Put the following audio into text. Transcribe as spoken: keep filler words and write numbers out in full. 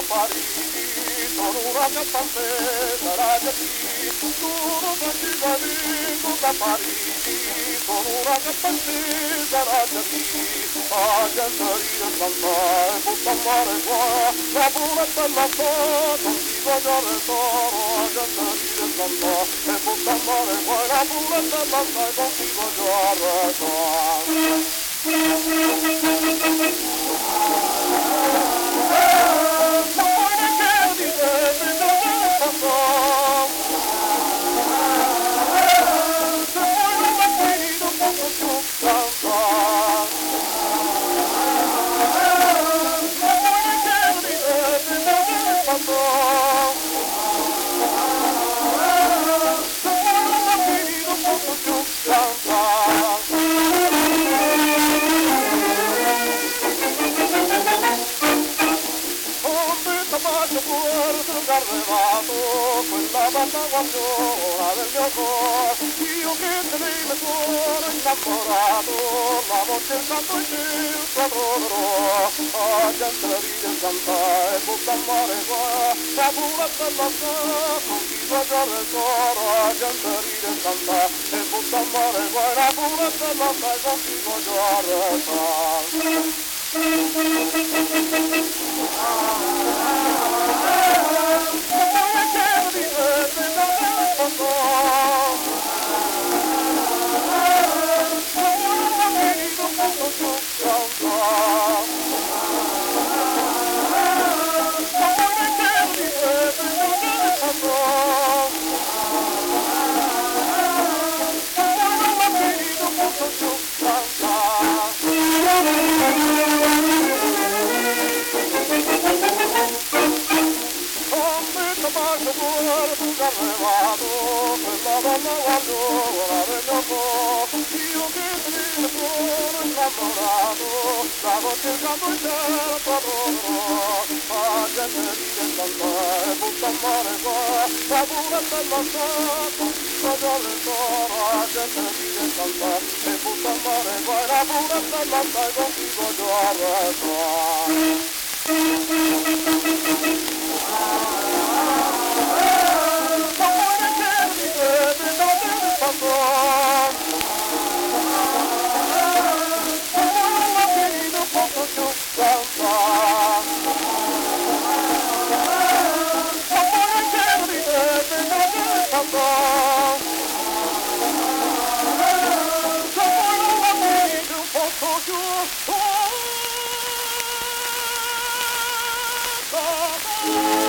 Parigi, sono una cantante da ragazzi, sono partita da Parigi, sono una cantante da ragazzi, a gente ride cantare, butta mare qua, la pura bella sto, non si va già retoro, a gente ride cantare, e butta mare qua, la pura bella stai, non si va già retoro. Arrivato, quella banda guardiola del mio cuore, io che te ne sono innamorato, l'amo cercato in il tuo troverò, a gente ride canta e butta mare qua, la pura bella sta, non si può giocare il coro, a gente ride canta e butta mare qua, la pura bella sta, non si può giocare il coro. Arrivato, quella donna guardiola del mio cuore, io che te ne sono innamorato, stavo cercando il cielo troverò, a gente ride cantare, butta mare qua, la pura bella sta, non si può giocare il coro, a gente ride cantare, e butta mare qua, la pura bella sta, non si può giocare il coro. Oh,